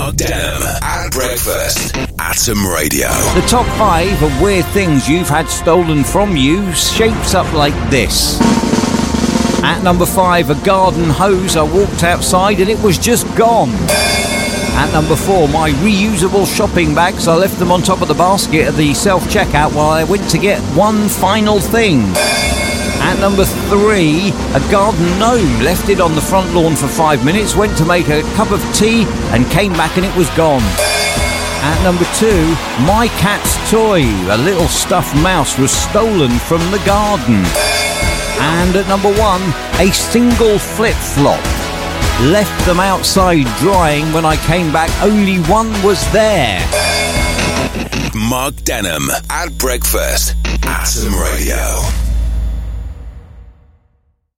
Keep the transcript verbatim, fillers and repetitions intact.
Mark Denham at breakfast. Atom Radio. The top five of weird things you've had stolen from you shapes up like this. At number five, a garden hose. I walked outside and it was just gone. At number four, my reusable shopping bags. I left them on top of the basket at the self-checkout while I went to get one final thing. At number three, a garden gnome. Left it on the front lawn for five minutes, went to make a cup of tea and came back and it was gone. At number two, my cat's toy. A little stuffed mouse was stolen from the garden. And at number one, a single flip-flop. Left them outside drying. When I came back, only one was there. Mark Denham at breakfast. Atom Radio.